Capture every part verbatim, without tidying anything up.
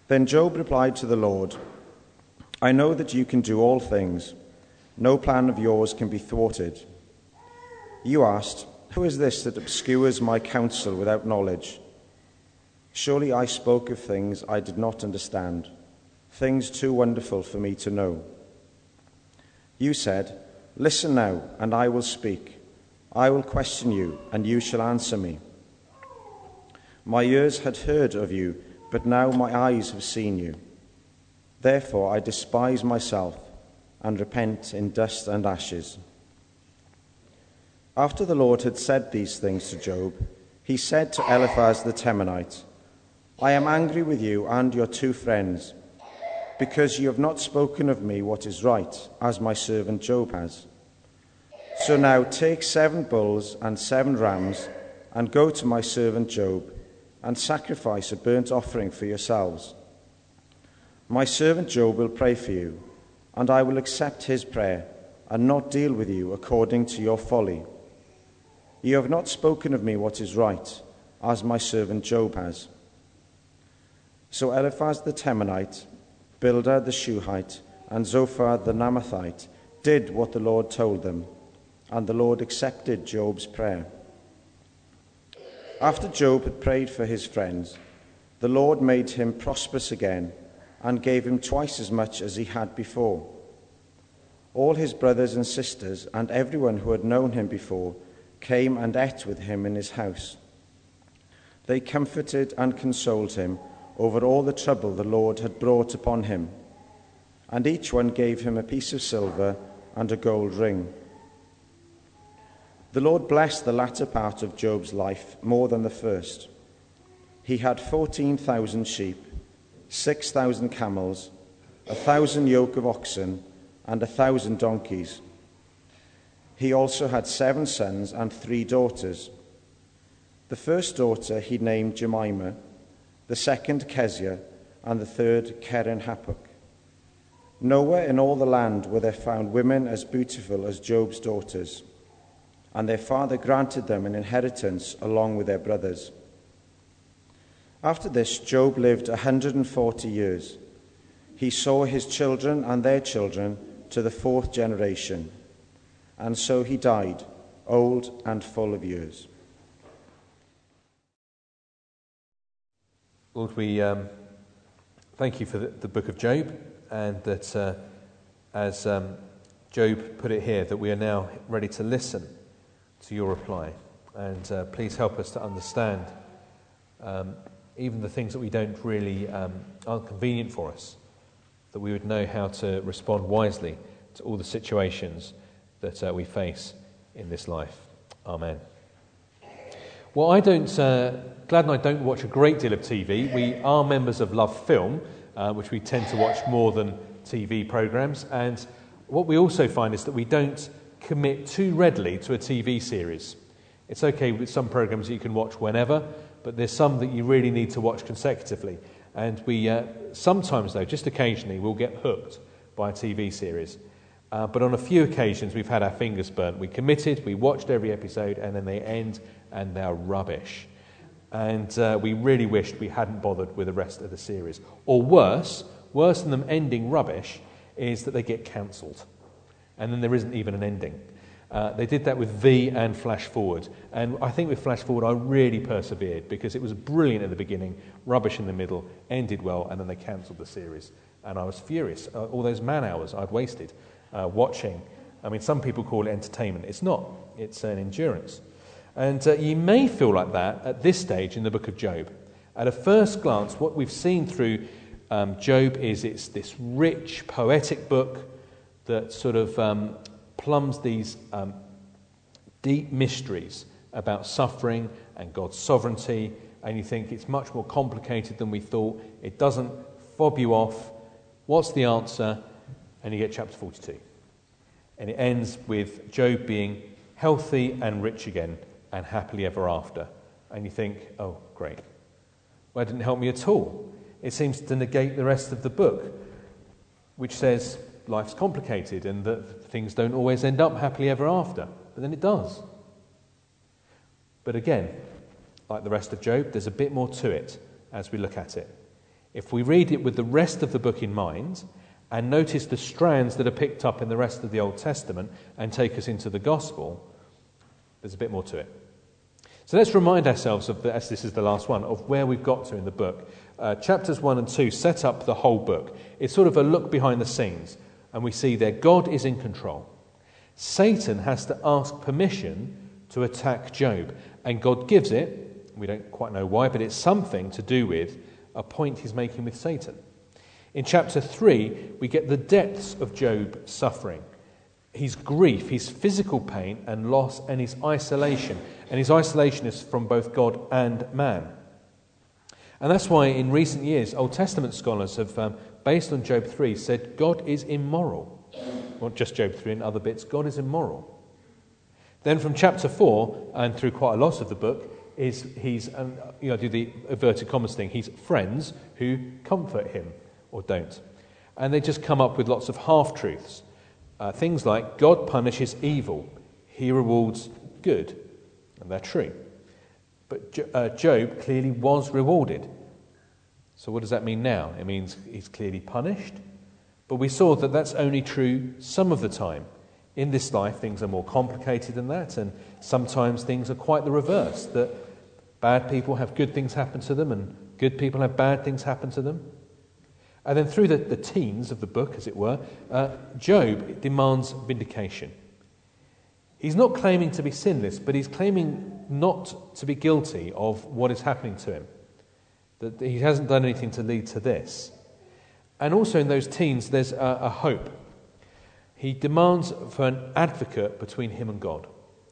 Then Job replied to the Lord, I know that you can do all things. No plan of yours can be thwarted. You asked, who is this that obscures my counsel without knowledge? Surely I spoke of things I did not understand, things too wonderful for me to know. You said, listen now, and I will speak. I will question you, and you shall answer me. My ears had heard of you, but now my eyes have seen you. Therefore I despise myself and repent in dust and ashes. After the Lord had said these things to Job, he said to Eliphaz the Temanite, I am angry with you and your two friends, because you have not spoken of me what is right, as my servant Job has. So now take seven bulls and seven rams, and go to my servant Job, and sacrifice a burnt offering for yourselves. My servant Job will pray for you, and I will accept his prayer, and not deal with you according to your folly. You have not spoken of me what is right, as my servant Job has. So Eliphaz the Temanite, Bildad the Shuhite, and Zophar the Naamathite did what the Lord told them, and the Lord accepted Job's prayer. After Job had prayed for his friends, the Lord made him prosperous again and gave him twice as much as he had before. All his brothers and sisters and everyone who had known him before came and ate with him in his house. They comforted and consoled him over all the trouble the Lord had brought upon him, and each one gave him a piece of silver and a gold ring. The Lord blessed the latter part of Job's life more than the first. He had fourteen thousand sheep, six thousand camels, a thousand yoke of oxen, and a thousand donkeys. He also had seven sons and three daughters. The first daughter he named Jemimah, the second Kezia, and the third Keren-Happuch. Nowhere in all the land were there found women as beautiful as Job's daughters, and their father granted them an inheritance along with their brothers. After this, Job lived a hundred and forty years. He saw his children and their children to the fourth generation, and so he died, old and full of years. Lord, we um, thank you for the, the book of Job, and that uh, as um, Job put it here, that we are now ready to listen to your reply. And uh, please help us to understand um, even the things that we don't really, um, aren't convenient for us, that we would know how to respond wisely to all the situations that uh, we face in this life. Amen. Well, I don't, uh, Glad and I don't watch a great deal of T V. We are members of Love Film, uh, which we tend to watch more than T V programmes. And what we also find is that we don't commit too readily to a T V series. It's okay with some programmes that you can watch whenever, but there's some that you really need to watch consecutively. And we uh, sometimes, though, just occasionally, we'll get hooked by a T V series. Uh, but on a few occasions, we've had our fingers burnt. We committed, we watched every episode, and then they end, and they're rubbish. And uh, we really wished we hadn't bothered with the rest of the series. Or worse, worse than them ending rubbish, is that they get cancelled. And then there isn't even an ending. Uh, they did that with V and Flash Forward. And I think with Flash Forward, I really persevered, because it was brilliant at the beginning, rubbish in the middle, ended well, and then they cancelled the series. And I was furious. Uh, all those man hours I'd wasted uh, watching. I mean, some people call it entertainment. It's not. It's an endurance. And uh, you may feel like that at this stage in the book of Job. At a first glance, what we've seen through um, Job is it's this rich, poetic book that sort of um, plumbs these um, deep mysteries about suffering and God's sovereignty, and you think it's much more complicated than we thought. It doesn't fob you off. What's the answer? And you get chapter forty-two. And it ends with Job being healthy and rich again and happily ever after. And you think, oh, great. Well, it didn't help me at all. It seems to negate the rest of the book, which says life's complicated and that things don't always end up happily ever after. But then it does. But again, like the rest of Job, there's a bit more to it as we look at it. If we read it with the rest of the book in mind and notice the strands that are picked up in the rest of the Old Testament and take us into the Gospel, there's a bit more to it. So let's remind ourselves, of the, as this is the last one, of where we've got to in the book. Uh, chapters one and two set up the whole book. It's sort of a look behind the scenes, and we see there God is in control. Satan has to ask permission to attack Job, and God gives it. We don't quite know why, but it's something to do with a point he's making with Satan. In chapter three, we get the depths of Job's suffering. His grief, his physical pain and loss, and his isolation. And his isolation is from both God and man. And that's why in recent years, Old Testament scholars have, um, based on Job three, said God is immoral. Not just Job three and other bits, God is immoral. Then from chapter four, and through quite a lot of the book, is he's, um, you know, do the inverted commas thing, he's friends who comfort him, or don't. And they just come up with lots of half-truths. Uh, things like, God punishes evil, he rewards good. And they're true. But jo- uh, Job clearly was rewarded. So what does that mean now? It means he's clearly punished. But we saw that that's only true some of the time. In this life, things are more complicated than that, and sometimes things are quite the reverse, that bad people have good things happen to them, and good people have bad things happen to them. And then through the, the teens of the book, as it were, uh, Job demands vindication. He's not claiming to be sinless, but he's claiming not to be guilty of what is happening to him. That he hasn't done anything to lead to this. And also in those teens, there's a, a hope. He demands for an advocate between him and God.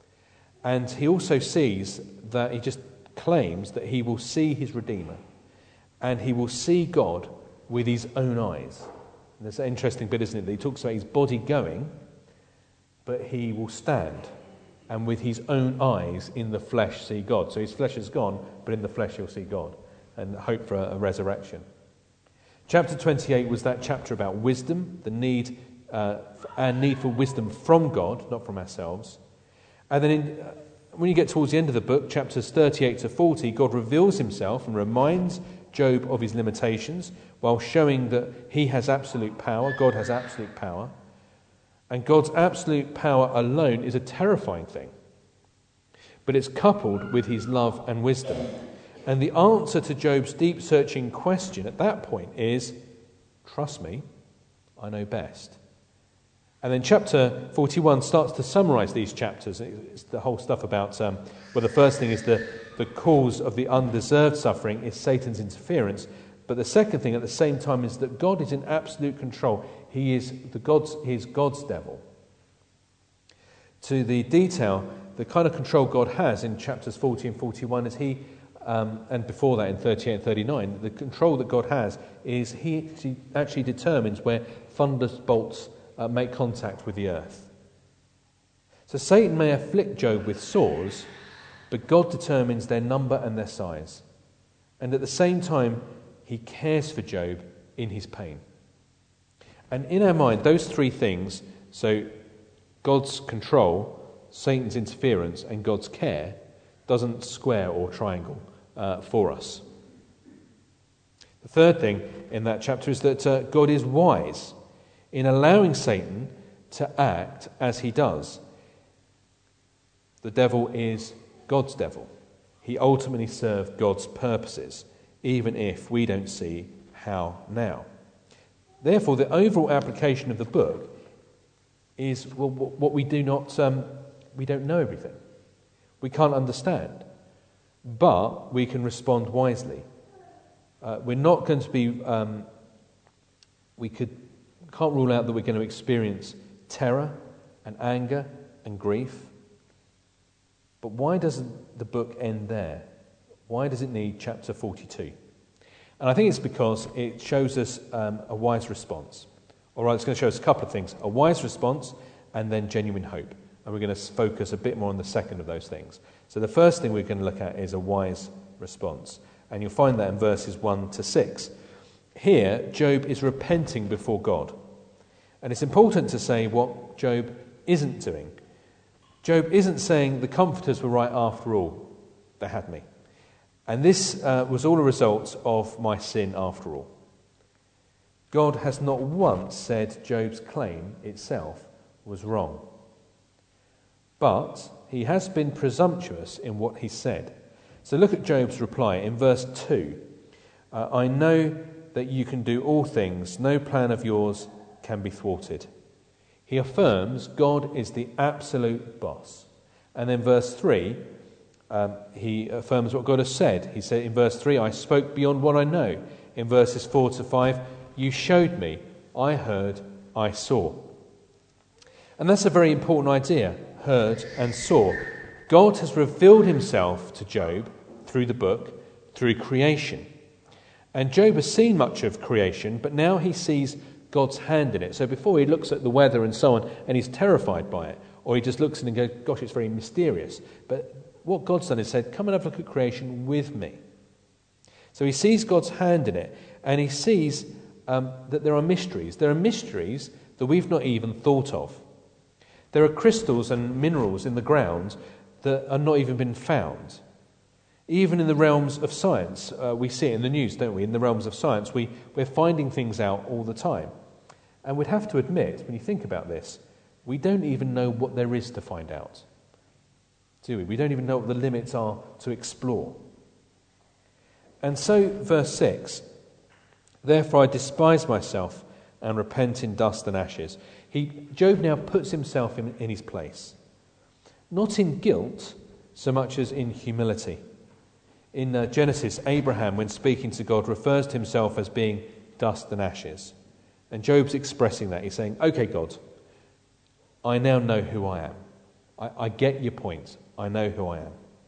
And he also sees that, he just claims that he will see his Redeemer. And he will see God with his own eyes. And there's an interesting bit, isn't it, that he talks about his body going, but he will stand and with his own eyes in the flesh see God. So his flesh is gone, but in the flesh he'll see God and hope for a, a resurrection. Chapter twenty-eight was that chapter about wisdom, the need, uh, our need for wisdom from God, not from ourselves. And then in, uh, when you get towards the end of the book, chapters thirty-eight to forty, God reveals himself and reminds Job of his limitations while showing that he has absolute power, God has absolute power. And God's absolute power alone is a terrifying thing. But it's coupled with his love and wisdom. And the answer to Job's deep searching question at that point is, trust me, I know best. And then chapter forty-one starts to summarize these chapters. It's the whole stuff about, um, well, the first thing is the, the cause of the undeserved suffering is Satan's interference. But the second thing at the same time is that God is in absolute control. He is the God's, he is God's devil. To the detail, the kind of control God has in chapters forty and forty-one is he, um, and before that in thirty-eight and thirty-nine, the control that God has is he, he actually determines where thunderous bolts uh, make contact with the earth. So Satan may afflict Job with sores, but God determines their number and their size. And at the same time, he cares for Job in his pain. And in our mind, those three things, so God's control, Satan's interference, and God's care, doesn't square or triangle uh, for us. The third thing in that chapter is that uh, God is wise in allowing Satan to act as he does. The devil is God's devil. He ultimately served God's purposes, even if we don't see how now. Therefore, the overall application of the book is well, what we do not, um, we don't know everything. We can't understand, but we can respond wisely. Uh, we're not going to be, um, we could can't rule out that we're going to experience terror and anger and grief. But why doesn't the book end there? Why does it need chapter forty-two? And I think it's because it shows us um, a wise response. All right, it's going to show us a couple of things. A wise response and then genuine hope. And we're going to focus a bit more on the second of those things. So the first thing we're going to look at is a wise response. And you'll find that in verses one to six. Here, Job is repenting before God. And it's important to say what Job isn't doing. Job isn't saying the comforters were right after all. They had me. And this uh, was all a result of my sin after all. God has not once said Job's claim itself was wrong. But he has been presumptuous in what he said. So look at Job's reply in verse two. Uh, I know that you can do all things. No plan of yours can be thwarted. He affirms God is the absolute boss. And then verse three, um, he affirms what God has said. He said in verse three, I spoke beyond what I know. In verses four to five, you showed me, I heard, I saw. And that's a very important idea, heard and saw. God has revealed himself to Job through the book, through creation. And Job has seen much of creation, but now he sees God's hand in it. So before he looks at the weather and so on, and he's terrified by it, or he just looks at it and goes, gosh, it's very mysterious. But what God's done is said, come and have a look at creation with me. So he sees God's hand in it, and he sees um, that there are mysteries. There are mysteries that we've not even thought of. There are crystals and minerals in the ground that are not even been found. Even in the realms of science, uh, we see it in the news, don't we? In the realms of science, we, we're finding things out all the time. And we'd have to admit, when you think about this, we don't even know what there is to find out. Do we? We don't even know what the limits are to explore. And so, verse six, therefore I despise myself and repent in dust and ashes. He, Job now puts himself in, in his place. Not in guilt so much as in humility. In uh, Genesis, Abraham, when speaking to God, refers to himself as being dust and ashes. And Job's expressing that. He's saying, okay, God, I now know who I am. I, I get your point. I know who I am.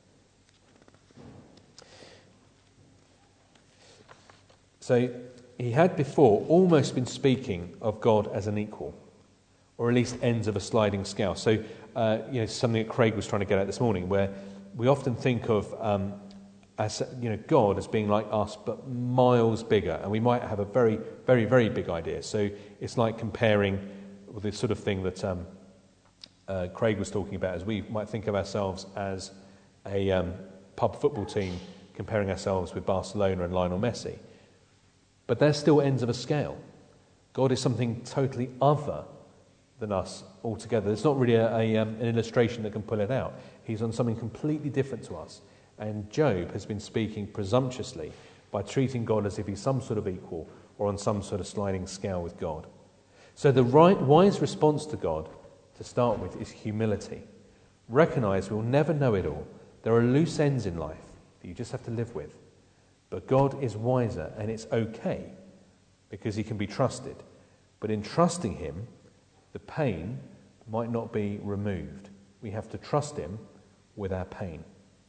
So he had before almost been speaking of God as an equal, or at least ends of a sliding scale. So, uh, you know, something that Craig was trying to get at this morning, where we often think of um, as you know, God as being like us, but miles bigger, and we might have a very, very, very big idea. So it's like comparing with this sort of thing that um, uh, Craig was talking about, as we might think of ourselves as a um, pub football team, comparing ourselves with Barcelona and Lionel Messi. But they're still ends of a scale. God is something totally other than us altogether. It's not really a, a, um, an illustration that can pull it out. He's on something completely different to us. And Job has been speaking presumptuously by treating God as if he's some sort of equal or on some sort of sliding scale with God. So the right, wise response to God, to start with, is humility. Recognise we'll never know it all. There are loose ends in life that you just have to live with. But God is wiser, and it's okay because he can be trusted. But in trusting him, the pain might not be removed. We have to trust him with our pain.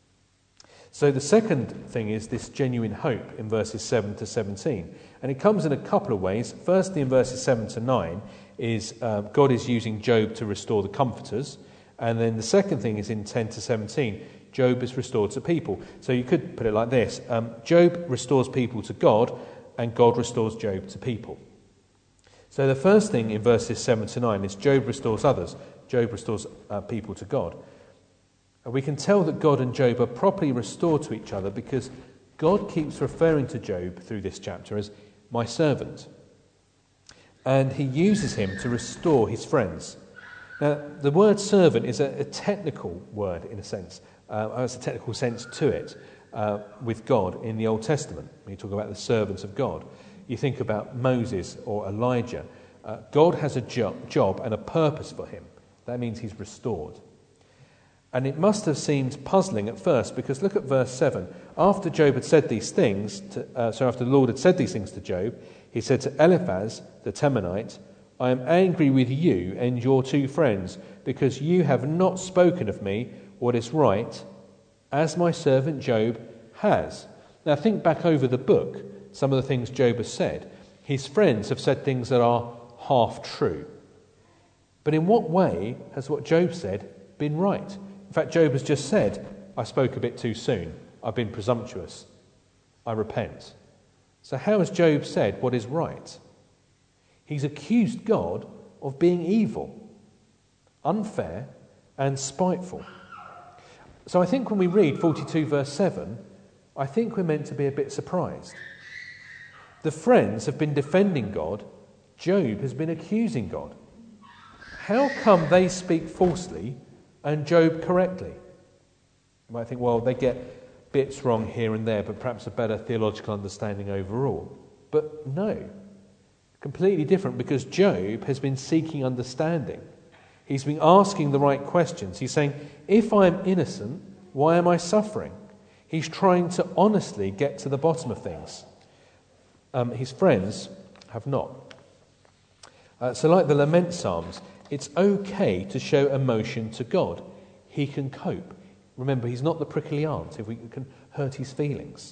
So the second thing is this genuine hope in verses seven to seventeen. And it comes in a couple of ways. Firstly, in verses seven to nine, is uh, God is using Job to restore the comforters. And then the second thing is in ten to seventeen, Job is restored to people. So you could put it like this. Um, Job restores people to God, and God restores Job to people. So the first thing in verses seven to nine is Job restores others. Job restores uh, people to God. And we can tell that God and Job are properly restored to each other because God keeps referring to Job through this chapter as my servant. And he uses him to restore his friends. Now, the word servant is a, a technical word in a sense. Uh, has a technical sense to it uh, with God in the Old Testament. When you talk about the servants of God, you think about Moses or Elijah. Uh, God has a jo- job and a purpose for him. That means he's restored. And it must have seemed puzzling at first, because look at verse seven. After Job had said these things, to, uh, so after the Lord had said these things to Job, he said to Eliphaz the Temanite, I am angry with you and your two friends, because you have not spoken of me what is right, as my servant Job has. Now think back over the book, some of the things Job has said. His friends have said things that are half true. But in what way has what Job said been right? In fact, Job has just said, I spoke a bit too soon. I've been presumptuous. I repent. So how has Job said what is right? He's accused God of being evil, unfair, and spiteful. So I think when we read forty-two verse seven, I think we're meant to be a bit surprised. The friends have been defending God. Job has been accusing God. How come they speak falsely and Job correctly? You might think, well, they get bits wrong here and there, but perhaps a better theological understanding overall. But no, completely different, because Job has been seeking understanding. He's been asking the right questions. He's saying, if I'm innocent, why am I suffering? He's trying to honestly get to the bottom of things. Um, his friends have not. Uh, so like the lament psalms, it's okay to show emotion to God. He can cope. Remember, he's not the prickly aunt if we can hurt his feelings.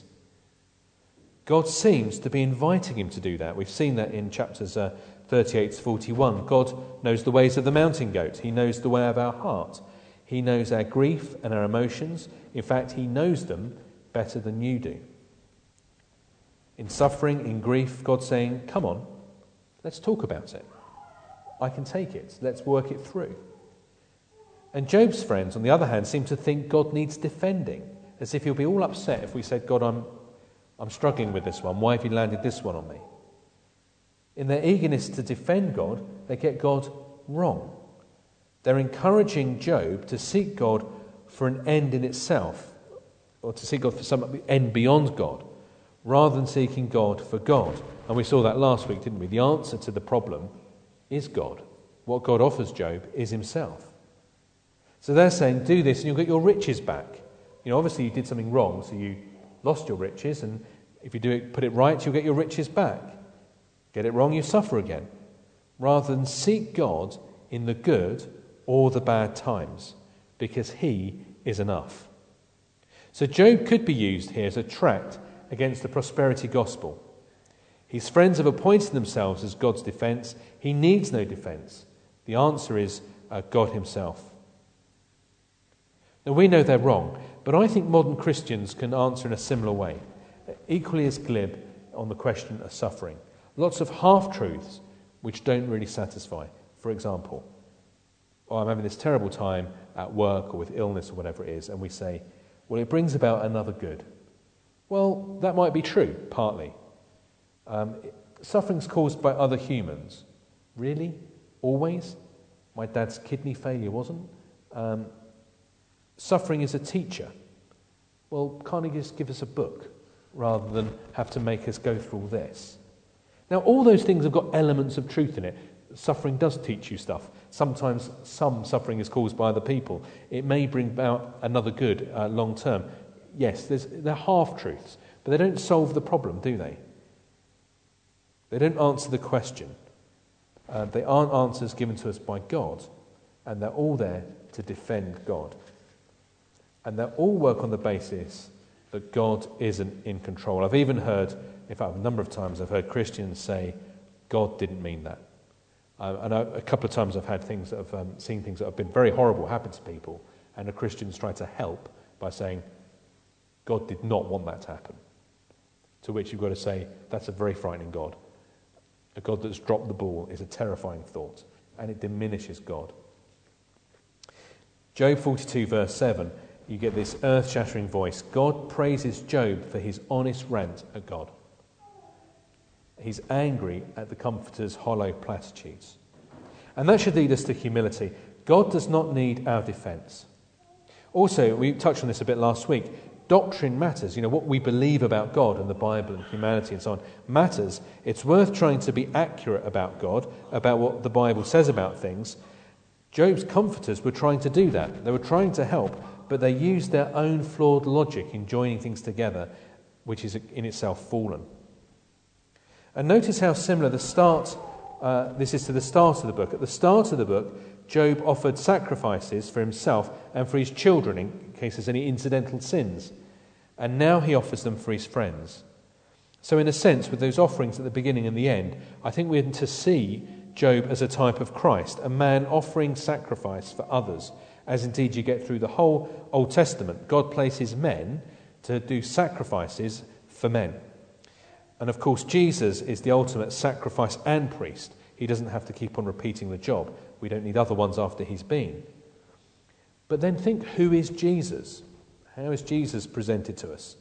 God seems to be inviting him to do that. We've seen that in chapters uh, thirty-eight to forty-one. God knows the ways of the mountain goat. He knows the way of our heart. He knows our grief and our emotions. In fact, he knows them better than you do. In suffering, in grief, God's saying, come on, let's talk about it. I can take it. Let's work it through. And Job's friends, on the other hand, seem to think God needs defending, as if he'll be all upset if we said, God, I'm, I'm struggling with this one. Why have you landed this one on me? In their eagerness to defend God, they get God wrong. They're encouraging Job to seek God for an end in itself, or to seek God for some end beyond God, rather than seeking God for God. And we saw that last week, didn't we? The answer to the problem is God. What God offers Job is himself. So they're saying, do this and you'll get your riches back. You know, obviously you did something wrong, so you lost your riches, and if you do it, put it right, you'll get your riches back. Get it wrong, you suffer again. Rather than seek God in the good or the bad times, because he is enough. So Job could be used here as a tract against the prosperity gospel. His friends have appointed themselves as God's defence. He needs no defence. The answer is uh, God himself. Now, we know they're wrong, but I think modern Christians can answer in a similar way, equally as glib on the question of suffering. Lots of half-truths which don't really satisfy. For example, oh, I'm having this terrible time at work or with illness or whatever it is, and we say, well, it brings about another good. Well, that might be true, partly. Um, suffering's caused by other humans. Really? Always? My dad's kidney failure wasn't? Um, suffering is a teacher. Well, can't he just give us a book rather than have to make us go through all this? Now, all those things have got elements of truth in it. Suffering does teach you stuff. Sometimes some suffering is caused by other people. It may bring about another good uh, long term. Yes, there's, they're half-truths, but they don't solve the problem, do they? They don't answer the question. Uh, they aren't answers given to us by God, and they're all there to defend God. And they all work on the basis that God isn't in control. I've even heard, in fact, a number of times I've heard Christians say, God didn't mean that. Uh, and I, a couple of times I've had things that have um, seen things that have been very horrible happen to people, and the Christians try to help by saying, God did not want that to happen. To which you've got to say, that's a very frightening God. A God that's dropped the ball is a terrifying thought, and it diminishes God. Job forty-two, verse seven, you get this earth-shattering voice. God praises Job for his honest rant at God. He's angry at the comforter's hollow platitudes. And that should lead us to humility. God does not need our defence. Also, we touched on this a bit last week. Doctrine matters. You know, what we believe about God and the Bible and humanity and so on matters. It's worth trying to be accurate about God, about what the Bible says about things. Job's comforters were trying to do that. They were trying to help, but they used their own flawed logic in joining things together, which is in itself fallen. And notice how similar the start, uh, this is to the start of the book. At the start of the book, Job offered sacrifices for himself and for his children in case there's any incidental sins. And now he offers them for his friends. So in a sense, with those offerings at the beginning and the end, I think we're to see Job as a type of Christ, a man offering sacrifice for others, as indeed you get through the whole Old Testament. God places men to do sacrifices for men. And of course, Jesus is the ultimate sacrifice and priest. He doesn't have to keep on repeating the job. We don't need other ones after he's been. But then think, who is Jesus? How is Jesus presented to us?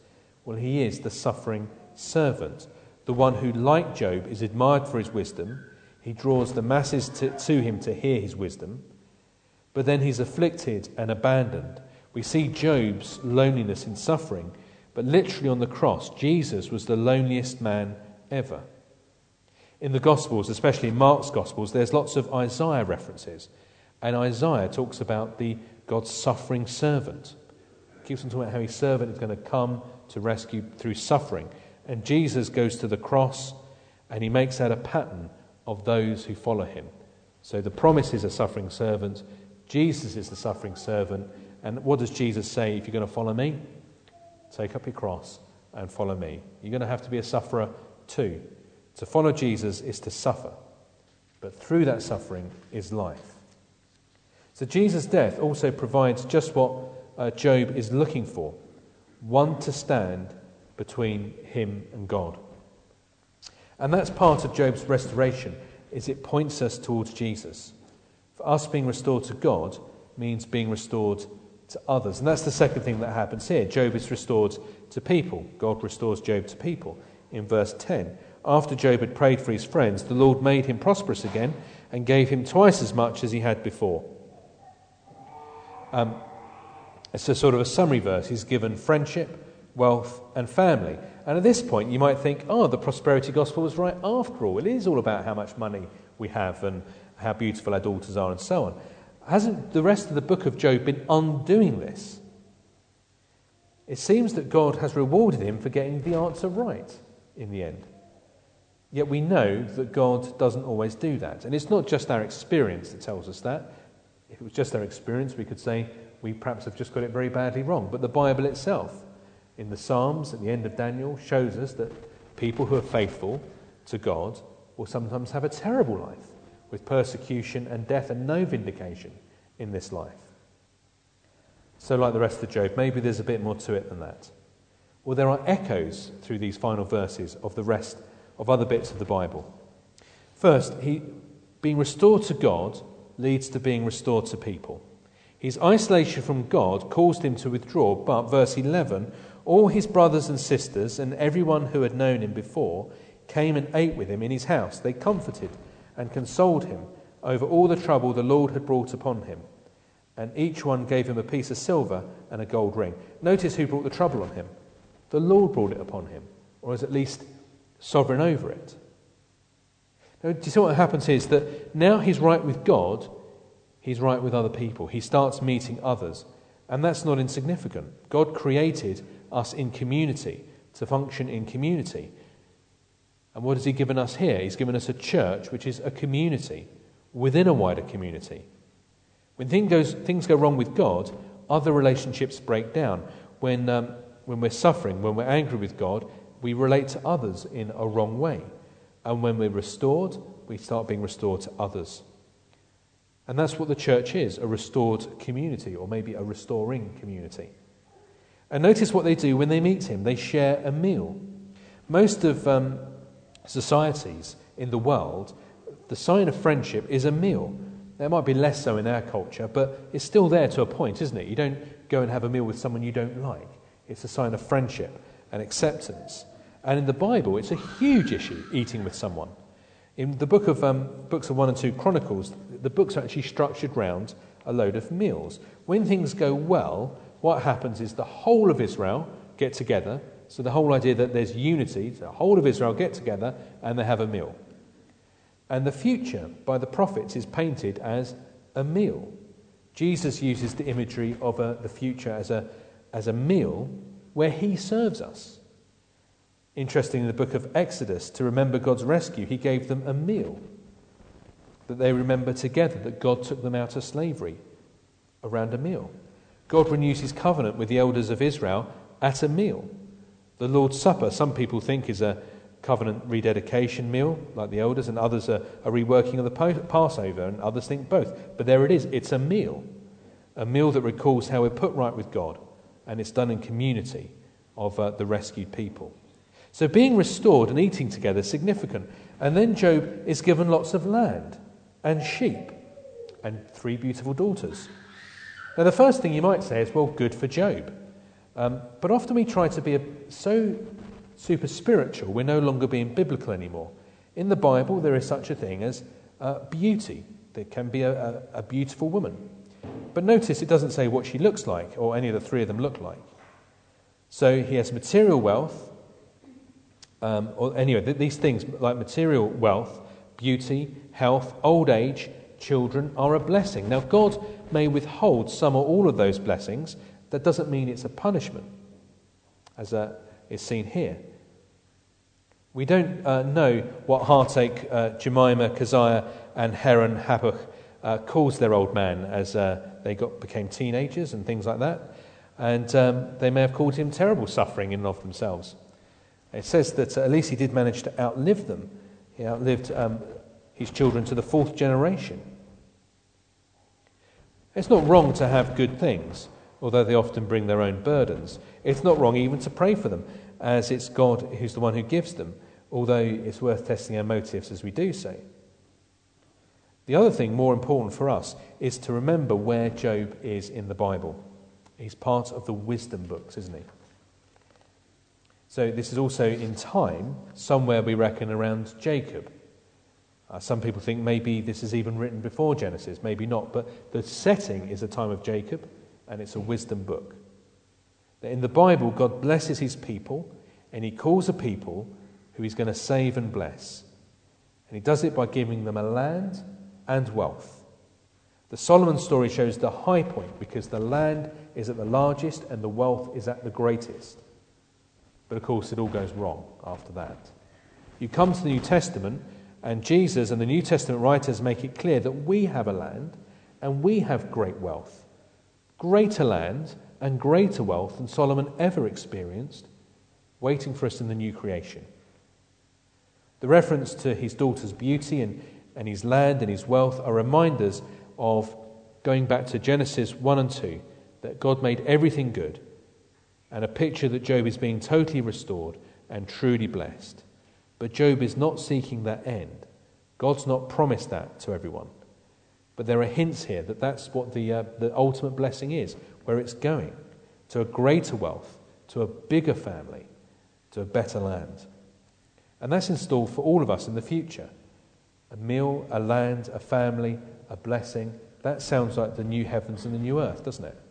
Well, he is the suffering servant, the one who, like Job, is admired for his wisdom. He draws the masses to, to him to hear his wisdom, but then he's afflicted and abandoned. We see Job's loneliness in suffering, but literally on the cross, Jesus was the loneliest man ever. In the Gospels, especially in Mark's Gospels, there's lots of Isaiah references, and Isaiah talks about the God's suffering servant. He keeps on talking about how his servant is going to come to rescue through suffering. And Jesus goes to the cross and he makes that a pattern of those who follow him. So the promise is a suffering servant. Jesus is the suffering servant. And what does Jesus say? If you're going to follow me, take up your cross and follow me. You're going to have to be a sufferer too. To follow Jesus is to suffer. But through that suffering is life. So Jesus' death also provides just what uh, Job is looking for. One to stand between him and God. And that's part of Job's restoration, is it points us towards Jesus. For us, being restored to God means being restored to others. And that's the second thing that happens here. Job is restored to people. God restores Job to people. In verse ten, after Job had prayed for his friends, the Lord made him prosperous again and gave him twice as much as he had before. Um, it's a sort of a summary verse. He's given friendship, wealth and family. And at this point you might think, oh, the prosperity gospel was right after all. It is all about how much money we have and how beautiful our daughters are and so on. Hasn't the rest of the book of Job been undoing this? It seems that God has rewarded him for getting the answer right in the end. Yet we know that God doesn't always do that. And it's not just our experience that tells us that. If it was just our experience, we could say we perhaps have just got it very badly wrong. But the Bible itself, in the Psalms, at the end of Daniel, shows us that people who are faithful to God will sometimes have a terrible life, with persecution and death and no vindication in this life. So like the rest of Job, maybe there's a bit more to it than that. Well, there are echoes through these final verses of the rest of other bits of the Bible. First, he being restored to God leads to being restored to people. His isolation from God caused him to withdraw, but, verse eleven, all his brothers and sisters and everyone who had known him before came and ate with him in his house. They comforted and consoled him over all the trouble the Lord had brought upon him. And each one gave him a piece of silver and a gold ring. Notice who brought the trouble on him. The Lord brought it upon him, or is at least sovereign over it. Now, do you see what happens here is that now he's right with God, he's right with other people. He starts meeting others. And that's not insignificant. God created us in community, to function in community. And what has he given us here? He's given us a church, which is a community within a wider community. When thing goes, things go wrong with God, other relationships break down. When, um, when we're suffering, when we're angry with God, we relate to others in a wrong way. And when we're restored, we start being restored to others. And that's what the church is, a restored community, or maybe a restoring community. And notice what they do when they meet him. They share a meal. Most of um, societies in the world, the sign of friendship is a meal. There might be less so in our culture, but it's still there to a point, isn't it? You don't go and have a meal with someone you don't like. It's a sign of friendship and acceptance. And in the Bible, it's a huge issue, eating with someone. In the book of um, books of one and two Chronicles, the books are actually structured round a load of meals. When things go well, what happens is the whole of Israel get together. So the whole idea that there's unity, the whole of Israel get together and they have a meal. And the future by the prophets is painted as a meal. Jesus uses the imagery of a, the future as a, as a meal where he serves us. Interesting, in the book of Exodus, to remember God's rescue, he gave them a meal that they remember together, that God took them out of slavery around a meal. God renews his covenant with the elders of Israel at a meal. The Lord's Supper, some people think, is a covenant rededication meal, like the elders, and others are a reworking of the Passover, and others think both. But there it is, it's a meal. A meal that recalls how we're put right with God, and it's done in community of uh, the rescued people. So being restored and eating together is significant. And then Job is given lots of land and sheep and three beautiful daughters. Now the first thing you might say is, well, good for Job. Um, but often we try to be a, so super spiritual, we're no longer being biblical anymore. In the Bible, there is such a thing as uh, beauty. There can be a, a, a beautiful woman. But notice it doesn't say what she looks like, or any of the three of them look like. So he has material wealth, um, or anyway, th- these things like material wealth, beauty, health, old age, children are a blessing. Now, God may withhold some or all of those blessings. That doesn't mean it's a punishment, as uh, is seen here. We don't uh, know what heartache uh, Jemima, Keziah, and Heron Hapuch uh, caused their old man as uh, they got became teenagers and things like that. And um, they may have caused him terrible suffering in and of themselves. It says that uh, at least he did manage to outlive them. He outlived um, his children to the fourth generation. It's not wrong to have good things, although they often bring their own burdens. It's not wrong even to pray for them, as it's God who's the one who gives them, although it's worth testing our motives as we do so. The other thing, more important for us, is to remember where Job is in the Bible. He's part of the wisdom books, isn't he? So this is also in time, somewhere we reckon around Jacob. Uh, some people think maybe this is even written before Genesis, maybe not, but the setting is the time of Jacob, and it's a wisdom book. In the Bible, God blesses his people, and he calls a people who he's going to save and bless. And he does it by giving them a land and wealth. The Solomon story shows the high point, because the land is at the largest and the wealth is at the greatest. But of course, it all goes wrong after that. You come to the New Testament, and Jesus and the New Testament writers make it clear that we have a land and we have great wealth. Greater land and greater wealth than Solomon ever experienced, waiting for us in the new creation. The reference to his daughter's beauty and, and his land and his wealth are reminders of going back to Genesis one and two, that God made everything good, and a picture that Job is being totally restored and truly blessed. But Job is not seeking that end. God's not promised that to everyone. But there are hints here that that's what the, uh, the ultimate blessing is, where it's going, to a greater wealth, to a bigger family, to a better land. And that's installed for all of us in the future. A meal, a land, a family, a blessing. That sounds like the new heavens and the new earth, doesn't it?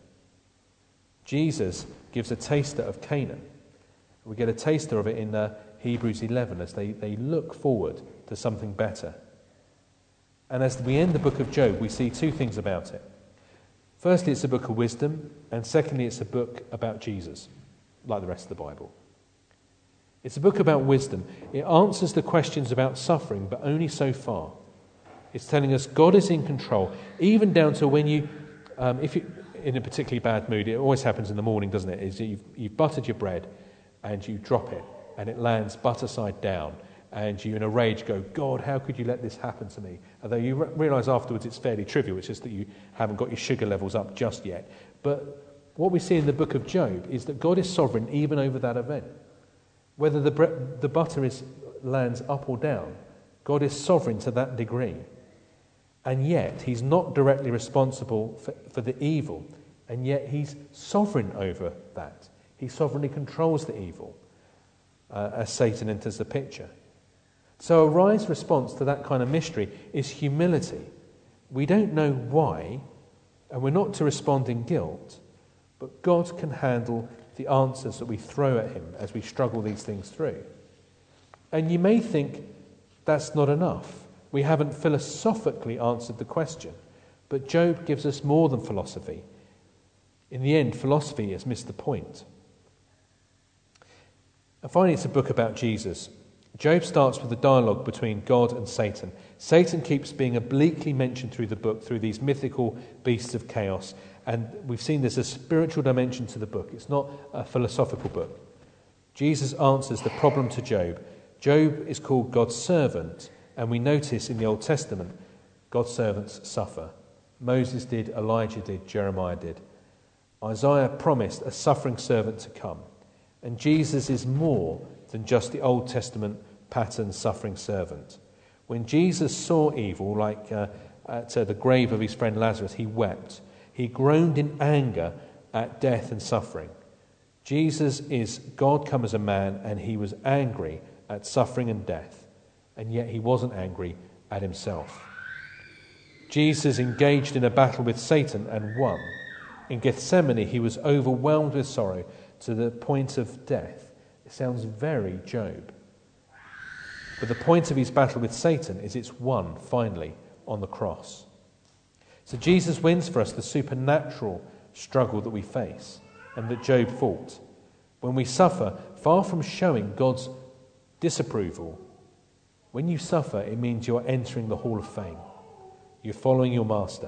Jesus gives a taster of Canaan. We get a taster of it in uh, Hebrews eleven as they, they look forward to something better. And as we end the book of Job, we see two things about it. Firstly, it's a book of wisdom, and secondly, it's a book about Jesus, like the rest of the Bible. It's a book about wisdom. It answers the questions about suffering, but only so far. It's telling us God is in control, even down to when you, um, if you're in a particularly bad mood, it always happens in the morning, doesn't it? Is you've, you've buttered your bread and you drop it and it lands butter side down, and you in a rage go, God, how could you let this happen to me? Although you re- realise afterwards it's fairly trivial, it's just that you haven't got your sugar levels up just yet. But what we see in the book of Job is that God is sovereign even over that event. Whether the, bre- the butter is lands up or down, God is sovereign to that degree. And yet he's not directly responsible for, for the evil, and yet he's sovereign over that. He sovereignly controls the evil uh, as Satan enters the picture. So a wise response to that kind of mystery is humility. We don't know why, and we're not to respond in guilt, but God can handle the answers that we throw at him as we struggle these things through. And you may think that's not enough. We haven't philosophically answered the question, but Job gives us more than philosophy. In the end, philosophy has missed the point. And finally, it's a book about Jesus. Job starts with a dialogue between God and Satan. Satan keeps being obliquely mentioned through the book, through these mythical beasts of chaos. And we've seen there's a spiritual dimension to the book. It's not a philosophical book. Jesus answers the problem to Job. Job is called God's servant, and we notice in the Old Testament, God's servants suffer. Moses did, Elijah did, Jeremiah did. Isaiah promised a suffering servant to come. And Jesus is more than just the Old Testament pattern suffering servant. When Jesus saw evil, like uh, at uh, the grave of his friend Lazarus, he wept. He groaned in anger at death and suffering. Jesus is God come as a man, and he was angry at suffering and death, and yet he wasn't angry at himself. Jesus engaged in a battle with Satan and won. In Gethsemane, he was overwhelmed with sorrow to the point of death. It sounds very Job. But the point of his battle with Satan is it's won, finally, on the cross. So Jesus wins for us the supernatural struggle that we face and that Job fought. When we suffer, far from showing God's disapproval, when you suffer, it means you're entering the Hall of Fame. You're following your master.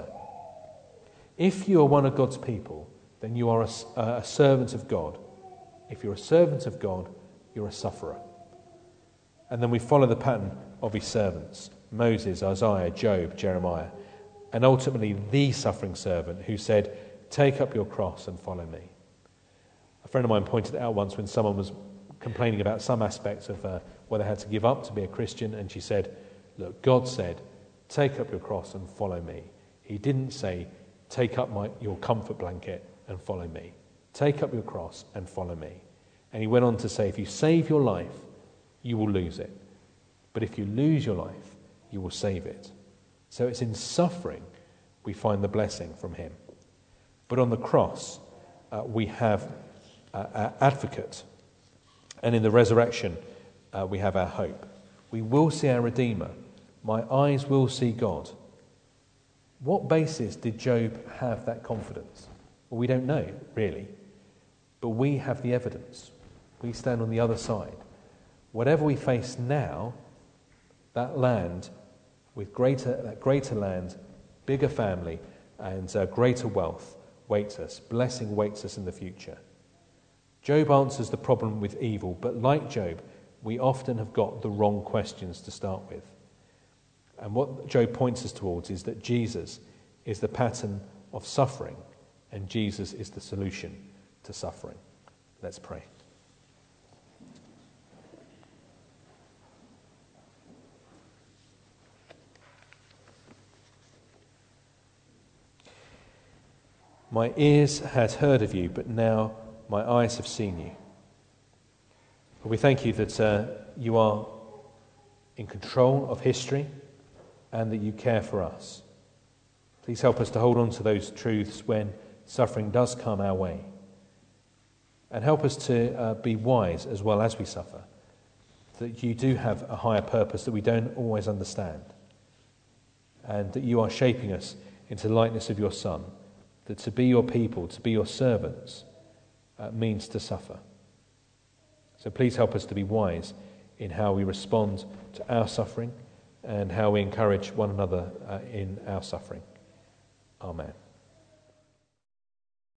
If you are one of God's people, then you are a, a servant of God. If you're a servant of God, you're a sufferer. And then we follow the pattern of his servants: Moses, Isaiah, Job, Jeremiah, and ultimately the suffering servant who said, "Take up your cross and follow me." A friend of mine pointed it out once when someone was complaining about some aspects of uh, what they had to give up to be a Christian, and she said, "Look, God said, take up your cross and follow me. He didn't say, take up my, your comfort blanket and follow me. Take up your cross and follow me." And he went on to say, if you save your life, you will lose it. But if you lose your life, you will save it. So it's in suffering we find the blessing from him. But on the cross, uh, we have uh, our advocate. And in the resurrection, uh, we have our hope. We will see our Redeemer. My eyes will see God. What basis did Job have that confidence? Well, we don't know, really. But we have the evidence. We stand on the other side. Whatever we face now, that land with greater, that greater land, bigger family, and uh, greater wealth waits us. Blessing waits us in the future. Job answers the problem with evil, but like Job, we often have got the wrong questions to start with. And what Job points us towards is that Jesus is the pattern of suffering, and Jesus is the solution to suffering. Let's pray. My ears had heard of you, but now my eyes have seen you. But we thank you that uh, you are in control of history and that you care for us. Please help us to hold on to those truths when suffering does come our way. And help us to uh, be wise as well as we suffer, that you do have a higher purpose that we don't always understand, and that you are shaping us into the likeness of your Son, that to be your people, to be your servants, uh, means to suffer. So please help us to be wise in how we respond to our suffering and how we encourage one another uh, in our suffering. Amen.